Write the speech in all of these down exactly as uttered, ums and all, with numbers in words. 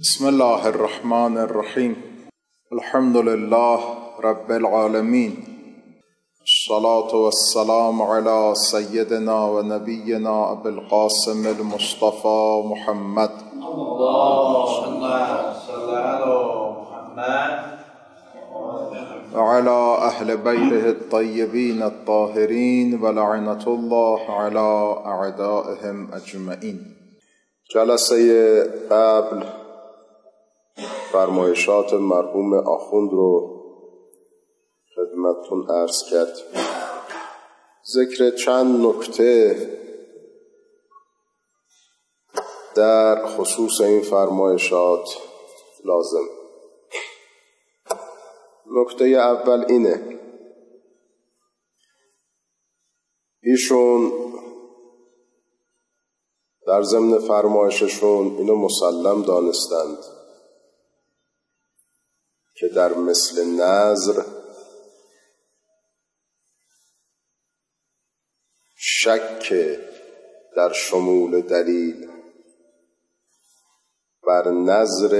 بسم الله الرحمن الرحیم. الحمد لله رب العالمین، الصلاة والسلام على سیدنا و نبینا ابی القاسم المصطفى محمد. اللهم صل علی محمد وعلى اهل بیته الطیبین الطاهرین ولعنة الله على اعدائهم اجمعین. جلسه قبل فرمایشات مرحوم آخوند رو خدمتتون عرض کرد. ذکر چند نکته در خصوص این فرمایشات لازم. نکته اول اینه، ایشون در ضمن فرمایششون اینو مسلم دانستند که در مثل نذر شک در شمول دلیل بر نذر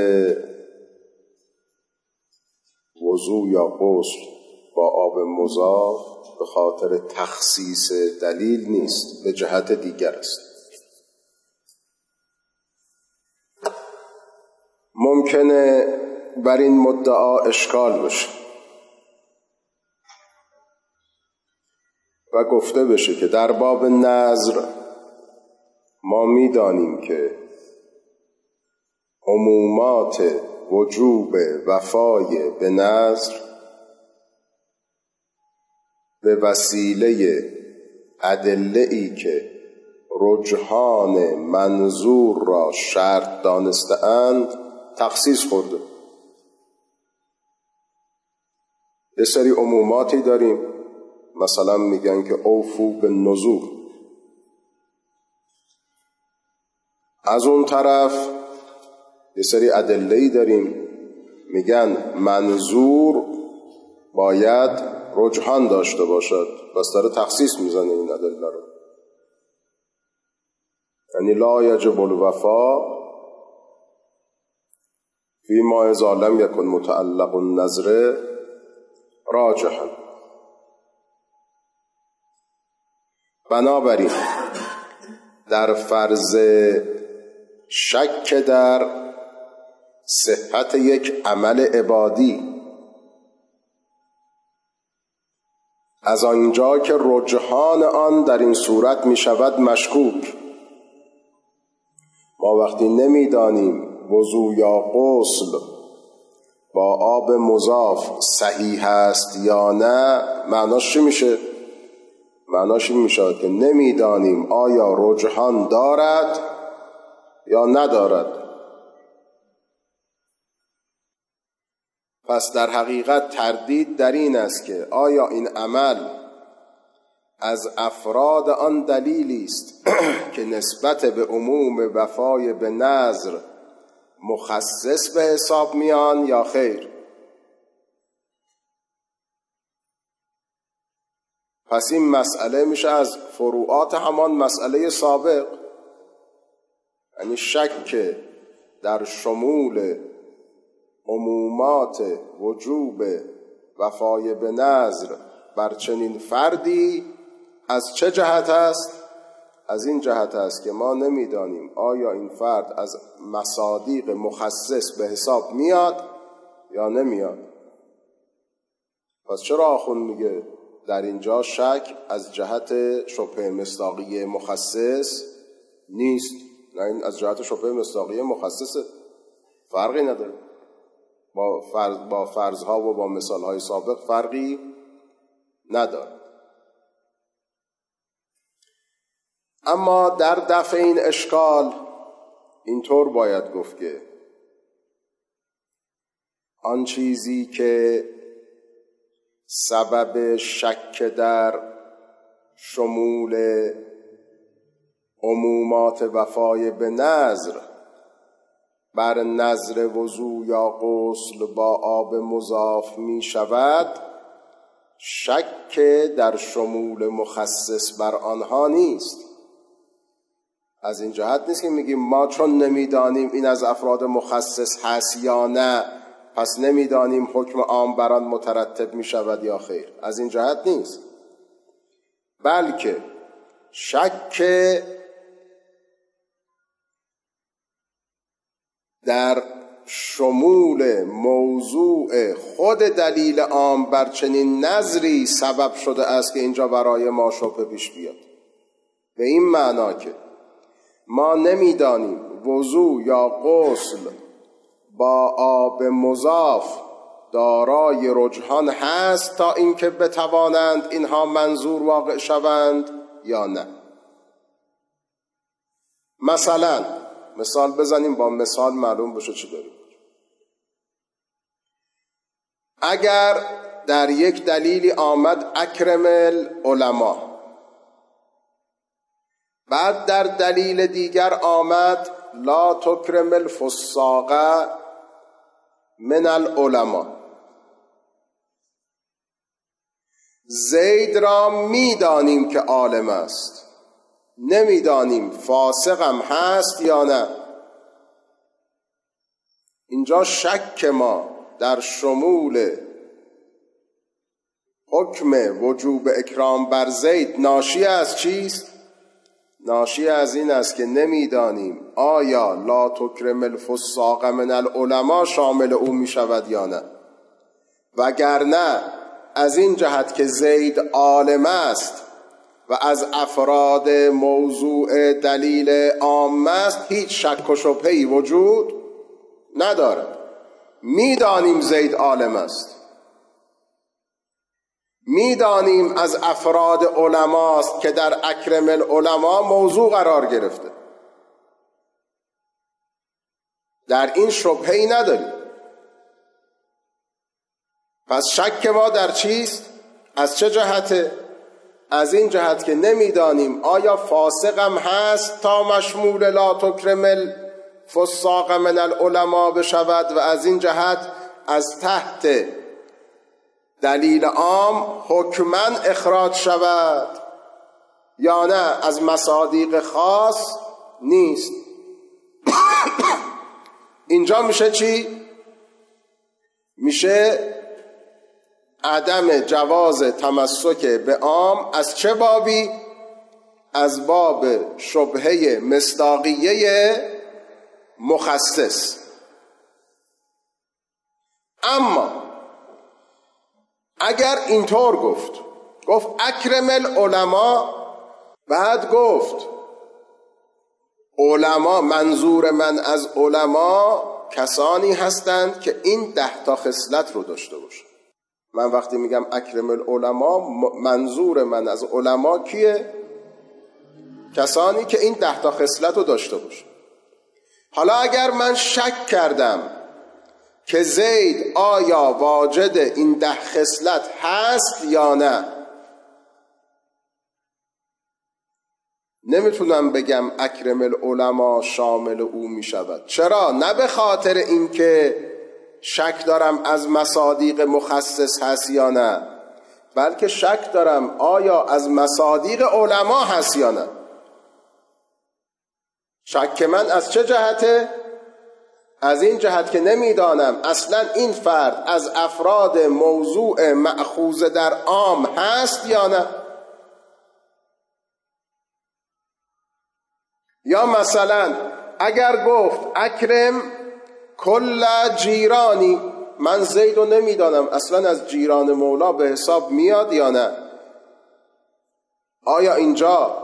وضو یا غسل با آب مضاف به خاطر تخصیص دلیل نیست، به جهت دیگر است. ممکنه بر این مدعا اشکال بشه و گفته بشه که در باب نذر ما می‌دانیم که عمومات وجوب وفای به نذر به وسیله ادله‌ای که رجحان منظور را شرط دانسته‌اند تخصیص خورده. یه سری عموماتی داریم، مثلا میگن که اوفو به نذور. از اون طرف یه سری ادله‌ای داریم میگن منظور باید رجحان داشته باشد، بس داره تخصیص میزنه این ادله رو. یعنی لا یجب الوفا فی ما اذا لم یکن متعلق النذر راجحا. بنابراین در فرض شک در صحت یک عمل عبادی، از آنجا که رجحان آن در این صورت می شود مشکوک، ما وقتی نمی دانیم وضو یا غسل با آب مضاف صحیح است یا نه، معناش چی میشه؟ معناش این میشه که نمیدانیم آیا رجحان دارد یا ندارد. پس در حقیقت تردید در این است که آیا این عمل از افراد آن دلیلی است که نسبت به عموم وفای به نذر مخصص به حساب میان یا خیر. پس این مسئله میشه از فروعات همان مسئله سابق، یعنی شک در شمول عمومات وجوب وفای به نذر بر چنین فردی از چه جهت است؟ از این جهت است که ما نمیدانیم آیا این فرد از مصادیق مخصص به حساب میاد یا نمیاد. پس چرا آخوند میگه در اینجا شک از جهت شبهه مصداقی مخصص نیست؟ نه، این از جهت شبهه مصداقی مخصصه، فرقی نداره. با فرض با فرضها و با مثالهای سابق فرقی نداره. اما در دفع این اشکال اینطور باید گفت که آن چیزی که سبب شک در شمول عمومات وفای به نذر بر نذر وضو یا غسل با آب مضاف می شود، شک در شمول مخصص بر آنها نیست. از این جهت نیست که میگیم ما چون نمیدانیم این از افراد مخصص هست یا نه پس نمیدانیم حکم عام بر آن مترتب میشود یا خیر. از این جهت نیست، بلکه شک در شمول موضوع خود دلیل عام بر چنین نظری سبب شده است که اینجا برای ما شبهه پیش بیاد. به این معنا که ما نمیدانیم وضو یا غسل با آب مضاف دارای رجحان هست تا اینکه بتوانند اینها منظور واقع شوند یا نه. مثلا مثال بزنیم، با مثال معلوم بشه چی داریم. اگر در یک دلیلی آمد اکرم العلماء، بعد در دلیل دیگر آمد لا تکرم الفساق من العلماء، زید را میدانیم که عالم است، نمیدانیم فاسقم هست یا نه. اینجا شک ما در شمول حکم وجوب اکرام بر زید ناشی از چیست؟ ناشی از این است که نمیدانیم آیا لا تکرم الفساق من العلماء شامل او می شود یا نه. وگرنه از این جهت که زید عالم است و از افراد موضوع دلیل عام است هیچ شک و شبهه‌ای وجود ندارد. میدانیم زید عالم است، میدانیم از افراد علماست که در اکرم العلماء موضوع قرار گرفته، در این شبهه‌ای نداریم. پس شک ما در چیست؟ از چه جهته؟ از این جهت که نمیدانیم آیا فاسقم هست تا مشمول لا تکرم الفساق من العلماء بشود و از این جهت از تحت دلیل عام حکماً اخراج شود یا نه از مصادیق خاص نیست. اینجا میشه چی؟ میشه عدم جواز تمسک به عام. از چه بابی؟ از باب شبهه مصداقیه مخصص. اما اگر اینطور گفت گفت اکرم العلماء، بعد گفت علما، منظور من از علما کسانی هستند که این ده تا خصلت رو داشته باشند. من وقتی میگم اکرم العلماء منظور من از علما کیه؟ کسانی که این ده تا خصلت رو داشته باشند. حالا اگر من شک کردم که زید آیا واجد این ده خصلت هست یا نه، نمیتونم بگم اکرم العلماء شامل او میشود. چرا؟ نه به خاطر اینکه شک دارم از مصادیق مخصص هست یا نه، بلکه شک دارم آیا از مصادیق علما هست یا نه. شک من از چه جهته؟ از این جهت که نمیدانم اصلا این فرد از افراد موضوع مأخوذ در عام هست یا نه. یا مثلا اگر گفت اکرم کل جیرانی، من زید رو نمیدانم اصلا از جیران مولا به حساب میاد یا نه. آیا اینجا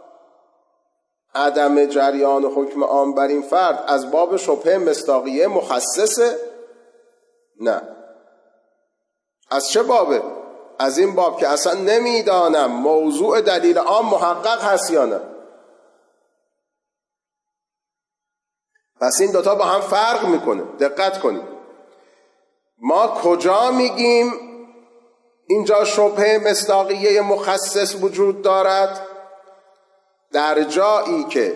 عدم جریان حکم عام بر این فرد از باب شبهه مصداقیه مخصصه؟ نه. از چه بابه؟ از این باب که اصلا نمیدانم موضوع دلیل عام محقق هست یا نه. پس این دوتا با هم فرق میکنه. دقت کنید، ما کجا میگیم اینجا شبهه مصداقیه مخصص وجود دارد؟ در جایی که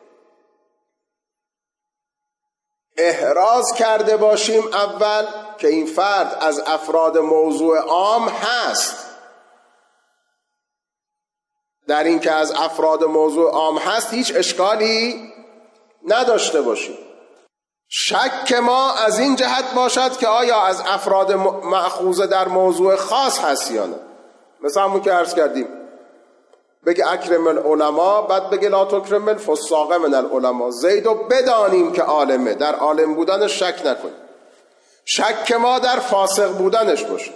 احراز کرده باشیم اول که این فرد از افراد موضوع عام هست. در این که از افراد موضوع عام هست هیچ اشکالی نداشته باشیم. شک ما از این جهت باشد که آیا از افراد مأخوذ در موضوع خاص هست یا نه. مثل همون که عرض کردیم بگه اکرم العلماء، بعد بگه لا تکرم الفساق من العلماء. زیدو بدانیم که عالمه، در عالم بودنش شک نکنیم. شک ما در فاسق بودنش باشه.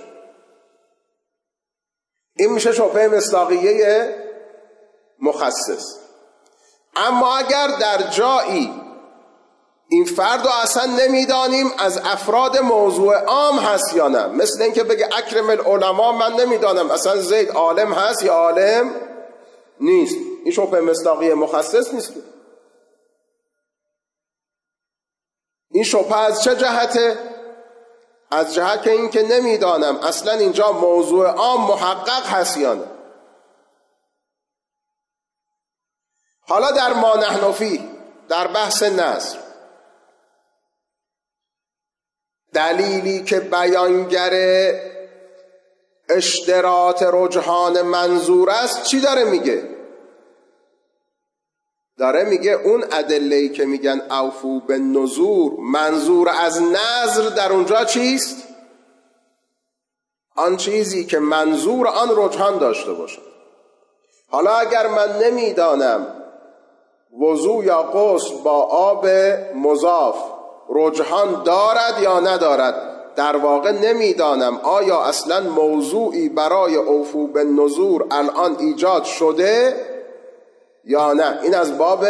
این میشه شبهه مصداقیه مخصص. اما اگر در جایی این فرد رو اصلا نمیدانیم از افراد موضوع عام هست یا نه، مثل اینکه بگه اکرم العلماء، من نمیدانم اصلا زید عالم هست یا عالم نیست، این شبهه مصداقیه مخصص نیست. این شبهه از چه جهته؟ از جهت که این که نمیدانم اصلا اینجا موضوع عام محقق هست یا نه. حالا در ما نحن فیه، در بحث نظر، دلیلی که بیانگر اشتراط رجحان منظور است چی داره میگه؟ داره میگه اون ادله‌ای که میگن اوفو بالنذور، منظور از نظر در اونجا چیست؟ آن چیزی که منظور آن رجحان داشته باشه. حالا اگر من نمیدانم وضو یا غسل با آب مضاف رجحان دارد یا ندارد، در واقع نمیدانم آیا اصلا موضوعی برای اوفو بالنذور الان ایجاد شده یا نه. این از باب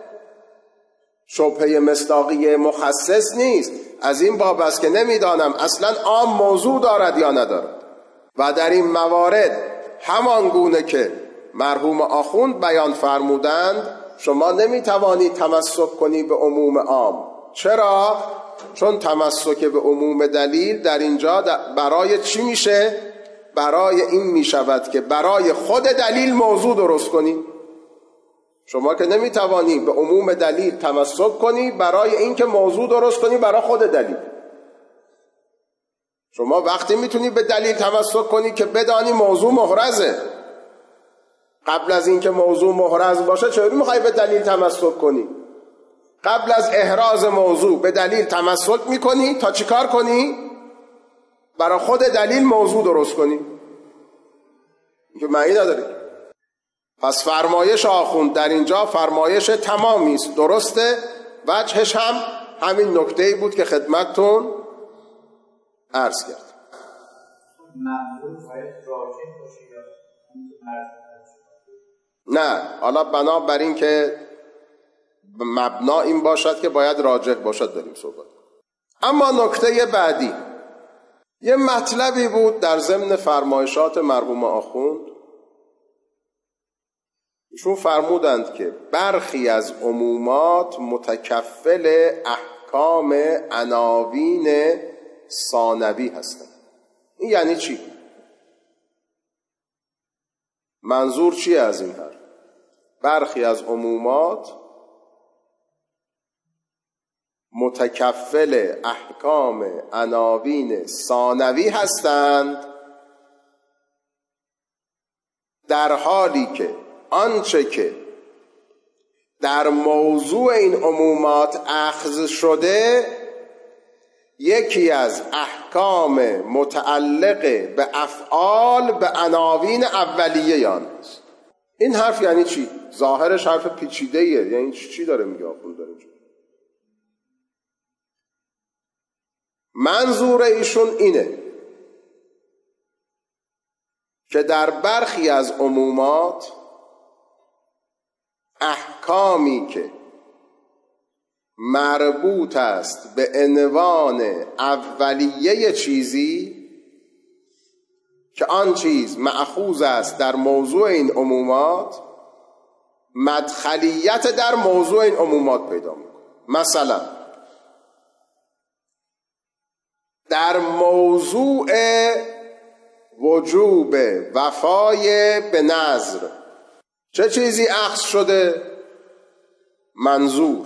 شبهه مصداقیه مخصص نیست، از این باب است که نمیدانم اصلا عام موضوع دارد یا ندارد. و در این موارد همان گونه که مرحوم آخوند بیان فرمودند، شما نمیتوانید تمسک کنی به عموم عام. چرا؟ چون تمسک به عموم دلیل در اینجا برای چی میشه؟ برای این میشود که برای خود دلیل موضوع درست کنی. شما که نمیتوانی به عموم دلیل تمسک کنی برای این که موضوع درست کنی برای خود دلیل. شما وقتی میتونی به دلیل تمسک کنی که بدانی موضوع محرزه. قبل از این که موضوع محرز باشه چطوری میخوای به دلیل تمسک کنی؟ قبل از احراز موضوع به دلیل تمسک میکنی تا چیکار کنی؟ برای خود دلیل موضوع درست کنی. این که معنی نداره. پس فرمایش آخوند در اینجا فرمایش تمامی است، درسته؟ وجهش هم همین نکته‌ای بود که خدمتتون عرض کرد. نه، حالا بنا بر این که مبنا این باشد که باید راجح باشد داریم صحبت. اما نکته بعدی، یه مطلبی بود در ضمن فرمایشات مرحوم آخوند. ایشون فرمودند که برخی از عمومات متکفل احکام عناوین ثانوی هستند. این یعنی چی؟ منظور چیه از این حرف؟ برخی از عمومات متکفل احکام عناوین ثانوی هستند، در حالی که آنچه که در موضوع این عمومات اخذ شده یکی از احکام متعلق به افعال به عناوین اولیه آن است. این حرف یعنی چی؟ ظاهرش حرف پیچیده‌ایه. یعنی چی داره میگه آخوند داره اینجا؟ منظور ایشون اینه که در برخی از عمومات احکامی که مربوط است به عنوان اولیه چیزی که آن چیز مأخوذ است در موضوع این عمومات، مدخلیت در موضوع این عمومات پیدا می‌کنه. مثلا در موضوع وجوب وفای به نذر چه چیزی اخذ شده؟ منظور.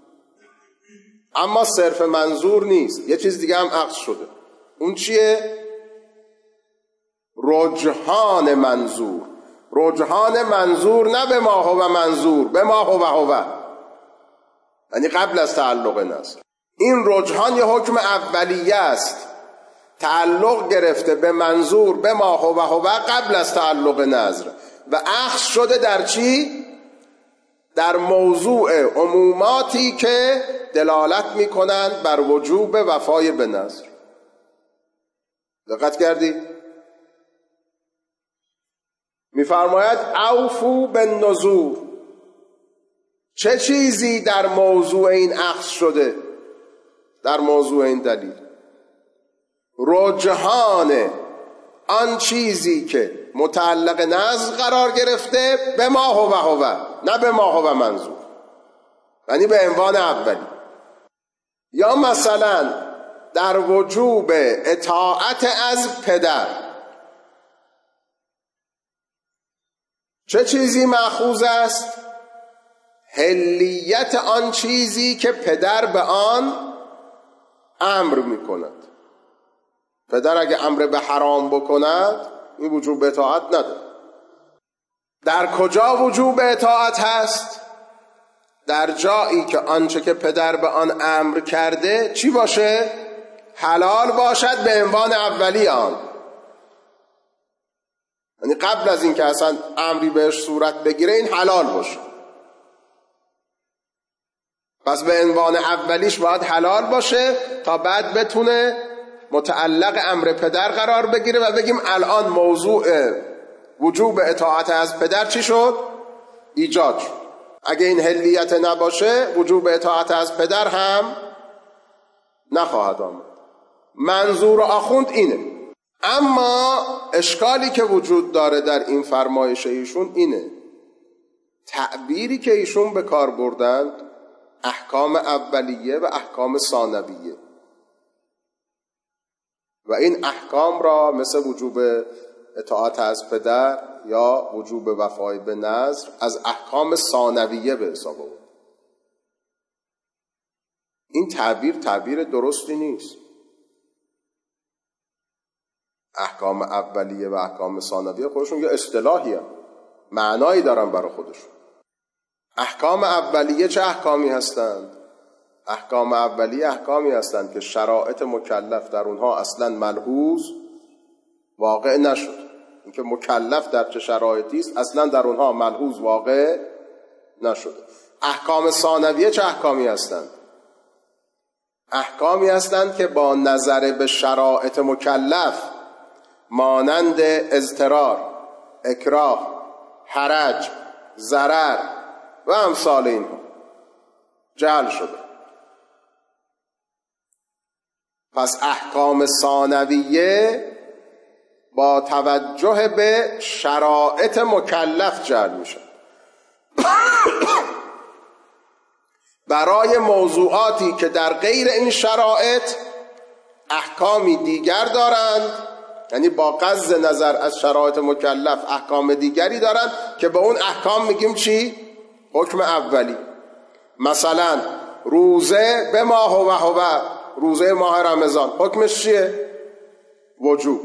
اما صرف منظور نیست، یه چیز دیگه هم اخذ شده. اون چیه؟ رجحان منظور. رجحان منظور نه به ما هو منظور، به ما هو هو، یعنی قبل از تعلق نظر. این رجحان یه حکم اولیه است، تعلق گرفته به منظور به ما هو هو قبل از تعلق نظر و اخذ شده در چی؟ در موضوع عموماتی که دلالت میکنند بر وجوب وفای به نظر. دقت کردی؟ میفرماید اوفو بالنذور. چه چیزی در موضوع این اخذ شده؟ در موضوع این دلیل رجحان آن چیزی که متعلق نظر قرار گرفته به ما هو هو، نه به ما هو منظور، یعنی به عنوان اولی. یا مثلا در وجوب اطاعت از پدر، چه چیزی مأخوذ است؟ حلیت آن چیزی که پدر به آن امر می کند. پدر اگه امر به حرام بکند این وجوب اطاعت نداره. در کجا وجوب اطاعت هست؟ در جایی که آنچه که پدر به آن امر کرده چی باشه؟ حلال باشد به عنوان اولی آن، یعنی قبل از این که اصلا امری بهش صورت بگیره این حلال باشه. پس به عنوان اولیش باید حلال باشه تا بعد بتونه متعلق امر پدر قرار بگیره و بگیم الان موضوع وجوب اطاعت از پدر چی شد؟ ایجاد شد. اگه این حلیت نباشه وجوب اطاعت از پدر هم نخواهد آمد. منظور آخوند اینه. اما اشکالی که وجود داره در این فرمایش ایشون اینه، تعبیری که ایشون به کار بردند احکام اولیه و احکام ثانویه و این احکام را مثل وجوب اطاعت از پدر یا وجوب وفای به نذر از احکام ثانویه به حساب آورد. این تعبیر تعبیر درستی نیست. احکام اولیه و احکام ثانویه خودشون یه اصطلاحی هست، معنایی دارن برای خودشون. احکام اولیه چه احکامی هستند؟ احکام اولیه احکامی هستند که شرایط مکلف در اونها اصلا ملحوظ واقع نشد. اینکه مکلف در چه شرایطی است اصلا در اونها ملحوظ واقع نشده. احکام ثانویه چه احکامی هستند؟ احکامی هستند که با نظر به شرایط مکلف مانند اضطرار، اکراه، حرج، ضرر و امثال اینها جعل شده. پس احکام ثانویه با توجه به شرایط مکلف جعل میشه. برای موضوعاتی که در غیر این شرایط احکامی دیگر دارند، یعنی با قصد نظر از شرایط مکلف احکام دیگری دارند که به اون احکام میگیم چی؟ حکم اولی. مثلا روزه به ماه و هو، روزه ماه رمضان حکمش چیه؟ وجوب.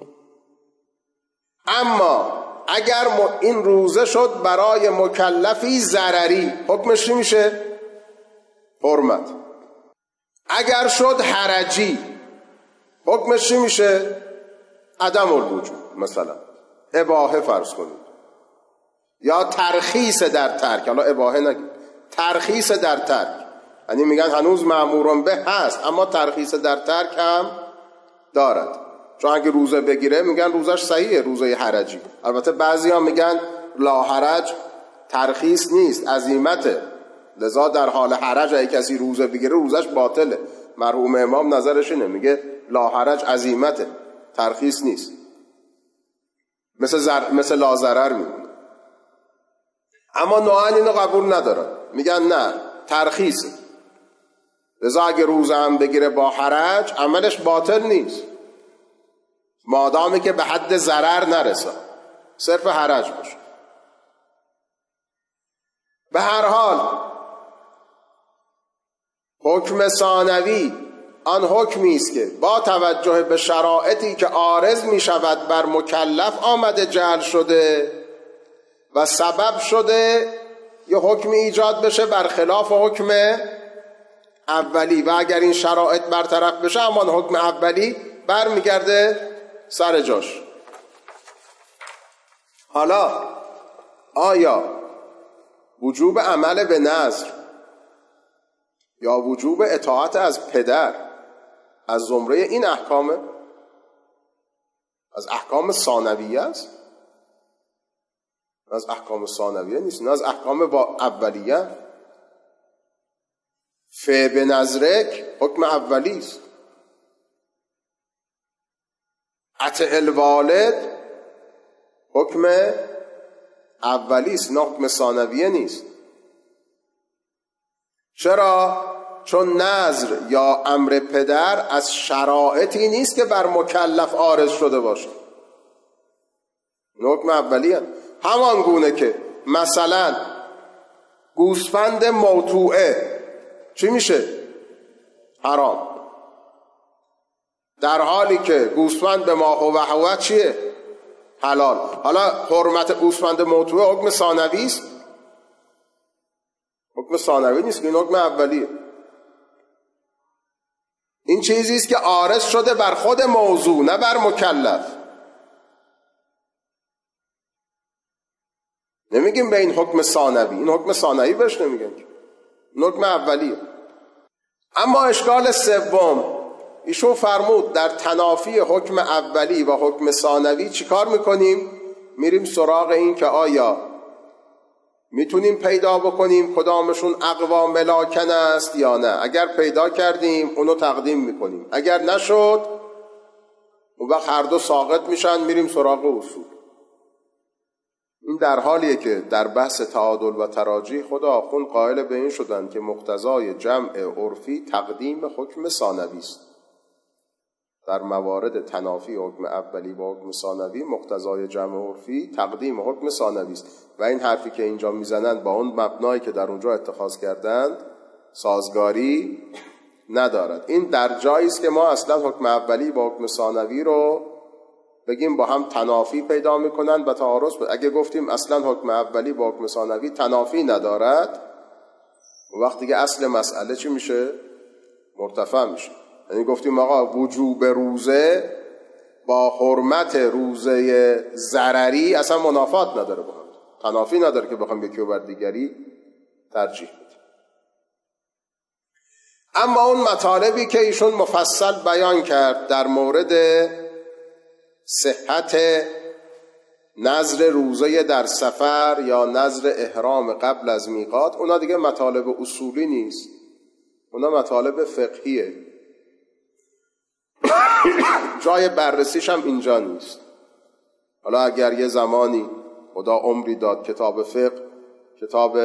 اما اگر این روزه شد برای مکلفی ضرری حکمش چی میشه؟ حرمت. اگر شد حرجی حکمش چی میشه؟ عدم الوجوب. مثلا اباحه فرض کنید، یا ترخیص در ترک. حالا اباحه نگید، ترخیص در ترک، یعنی میگن هنوز مأمورون به هست اما ترخیص در ترک هم دارد. چون اگه روزه بگیره میگن روزش صحیحه، روزه حرجی. البته بعضی ها میگن لا حرج ترخیص نیست، عزیمته، لذا در حال حرج اگه کسی روزه بگیره روزش باطله. مرحوم امام نظرش اینه، میگه لا حرج عزیمته، ترخیص نیست، مثل, زر... مثل لا ضرر میمونه. اما نوعان اینو قبول ندارن، میگن نه ترخیصه، لذا اگه روزه هم بگیره با حرج عملش باطل نیست، مادامی که به حد ضرر نرسه، صرف حرج باشه. به هر حال حکم ثانوی آن حکمی است که با توجه به شرایطی که عارض می شود بر مکلف آمده جعل شده و سبب شده یه حکم ایجاد بشه برخلاف حکم اولی و اگر این شرایط برطرف بشه همان حکم اولی برمیگرده سر جاش. حالا آیا وجوب عمل به نذر یا وجوب اطاعت از پدر از زمره این احکامه؟ از احکام ثانویه است؟ از احکام ثانویه نیست، نه از احکام با اولیه. ف به نظرک حکم اولی است. اطع الوالد حکم اولی است، نه حکم ثانویه نیست. چرا؟ چون نذر یا امر پدر از شرایطی نیست که بر مکلف عارض شده باشه. این حکم اولی هست. همان گونه که مثلا گوسفند موطوعه چی میشه؟ حرام، در حالی که گوسفند به ماه و وحوه چیه؟ حلال. حالا حرمت گوسفند موطوعه حکم ثانوی است؟ حکم ثانوی نیست، این حکم اولیه. این چیزی است که عارض شده بر خود موضوع نه بر مکلف. نمیگیم به این حکم ثانوی، این حکم ثانوی بهش نمیگیم، این حکم اولیه. اما اشکال سوم، ایشون فرمود در تنافی حکم اولی و حکم ثانوی چیکار میکنیم؟ میریم سراغ این که آیا میتونیم پیدا بکنیم کدامشون اقوا ملاکن است یا نه. اگر پیدا کردیم اونو تقدیم میکنیم، اگر نشد اون وقت هر دو ساقط میشن، میریم سراغ اصول. این در حالیه که در بحث تعادل و تراجیح خود آخوند قائل به این شدن که مقتضای جمع عرفی تقدیم حکم ثانوی است. در موارد تنافی حکم اولی و حکم ثانوی مقتضای جمع عرفی تقدیم حکم ثانوی است و این حرفی که اینجا میزنند با اون مبنایی که در اونجا اتخاذ کردند سازگاری ندارد. این در جایی است که ما اصلا حکم اولی و حکم ثانوی رو بگیم با هم تنافی پیدا میکنن و تعارض. اگه گفتیم اصلا حکم اولی با حکم ثانوی تنافی ندارد، وقتی که اصل مسئله چی میشه؟ مرتفع میشه. یعنی گفتیم آقا وجوب روزه با حرمت روزه ضرری اصلا منافات نداره، با هم تنافی نداره که بخوام یکی رو بر دیگری ترجیح بدیم. اما اون مطالبی که ایشون مفصل بیان کرد در مورد صحت نذر روزه در سفر یا نذر احرام قبل از میقات، اونا دیگه مطالب اصولی نیست، اونا مطالب فقهیه. جای بررسیش هم اینجا نیست. حالا اگر یه زمانی خدا عمری داد کتاب فقه، کتاب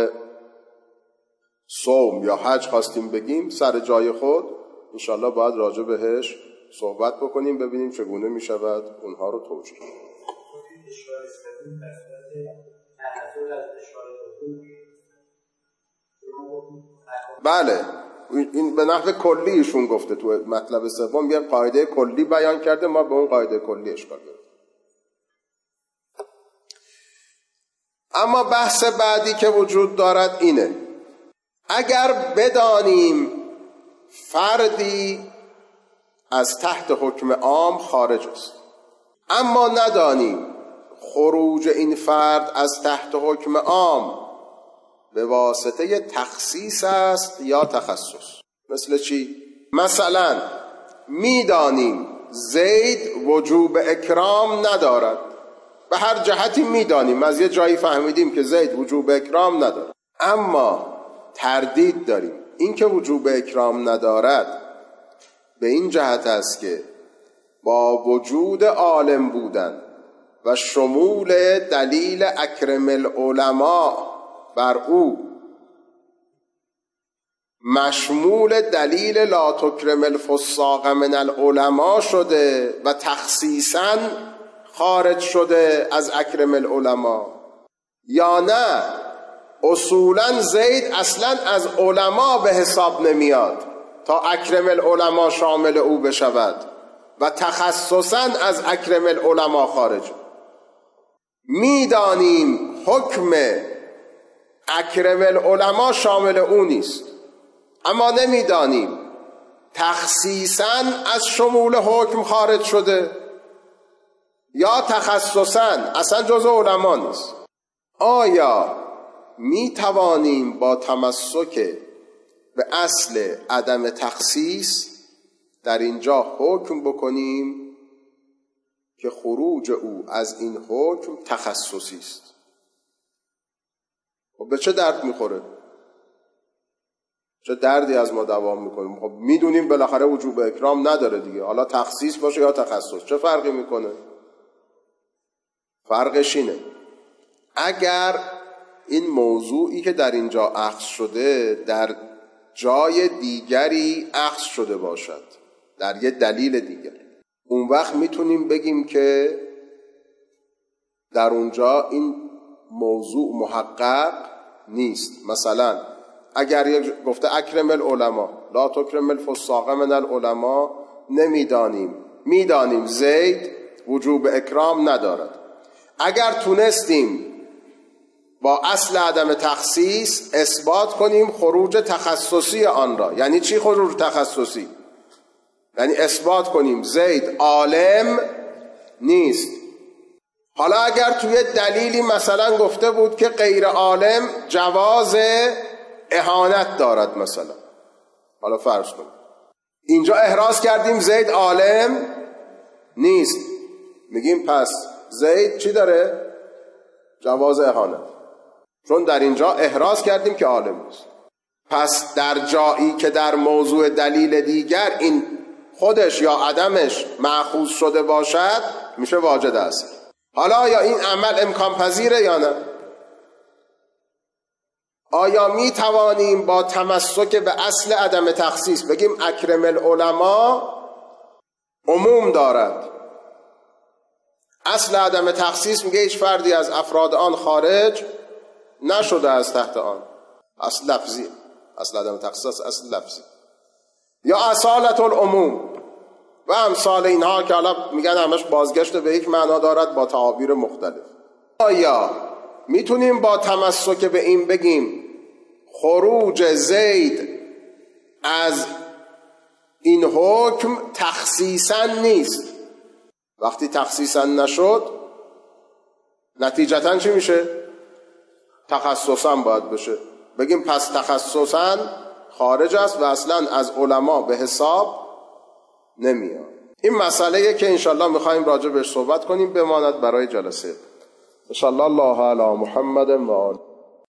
صوم یا حج خواستیم بگیم سر جای خود، انشالله باید راجع بهش صحبت بکنیم، ببینیم چگونه می شود اونها رو توجیه. بله، این به نحو کلی ایشون گفته تو مطلب سوم، یه قاعده کلی بیان کرده، ما به اون قاعده کلی اشکال داریم. اما بحث بعدی که وجود دارد اینه، اگر بدانیم فردی از تحت حکم عام خارج است، اما ندانیم خروج این فرد از تحت حکم عام به واسطه تخصیص است یا تخصص. مثل چی؟ مثلا میدانیم زید وجوب اکرام ندارد، به هر جهتی میدانیم، از یه جایی فهمیدیم که زید وجوب اکرام ندارد، اما تردید داریم این که وجوب اکرام ندارد به این جهت است که با وجود عالم بودن و شمول دلیل اکرم العلماء بر او مشمول دلیل لا تکرم الفساق من العلماء شده و تخصیصاً خارج شده از اکرم العلماء، یا نه اصولاً زید اصلاً از علما به حساب نمیاد تا اکرم العلماء شامل او بشود و تخصصاً از اکرم العلماء خارج. میدانیم حکم اکرم العلماء شامل او نیست، اما نمیدانیم تخصیصاً از شمول حکم خارج شده یا تخصصاً اصلا جزء علما نیست. آیا می توانیم با تمسک به اصل عدم تخصیص در اینجا حکم بکنیم که خروج او از این حکم تخصصی است؟ خب به چه درد میخوره؟ چه دردی از ما دوام میکنیم؟ خب میدونیم بالاخره وجوب اکرام نداره دیگه، حالا تخصیص باشه یا تخصص چه فرقی میکنه؟ فرقش اینه اگر این موضوعی که در اینجا اخذ شده در جای دیگری اخذ شده باشد، در یه دلیل دیگر، اون وقت میتونیم بگیم که در اونجا این موضوع محقق نیست. مثلا اگر یک گفته اکرم العلماء لا تکرم الفساق من العلماء، نمیدانیم میدانیم زید وجوب اکرام ندارد، اگر تونستیم با اصل عدم تخصیص اثبات کنیم خروج تخصصی آن را. یعنی چی خروج تخصصی؟ یعنی اثبات کنیم زید عالم نیست. حالا اگر توی دلیلی مثلا گفته بود که غیر عالم جواز اهانت دارد، مثلا حالا فرض کنیم اینجا احراز کردیم زید عالم نیست، میگیم پس زید چی داره؟ جواز اهانت، چون در اینجا احراز کردیم که عالم نیست. پس در جایی که در موضوع دلیل دیگر این خودش یا عدمش مأخوذ شده باشد میشه واجد اصل. حالا یا این عمل امکان پذیره یا نه؟ آیا می توانیم با تمسک به اصل عدم تخصیص بگیم اکرم العلماء عموم دارد، اصل عدم تخصیص میگه هیچ فردی از افراد آن خارج نشده از تحت آن، اصل لفظی، اصل عدم تخصیص اصل لفظی، یا اصالت العموم و امثال اینها که حالا میگن همش بازگشت به یک معنا دارد با تعابیر مختلف. آیا میتونیم با تمسک به این بگیم خروج زید از این حکم تخصیصاً نیست؟ وقتی تخصیصاً نشد نتیجتاً چی میشه؟ تخصصاً باید بشه. بگیم پس تخصصاً خارج است و اصلاً از علما به حساب نمیاد. این مسئله که انشالله میخواییم راجع بهش صحبت کنیم بماند برای جلسه. انشالله الله علی محمد و آله.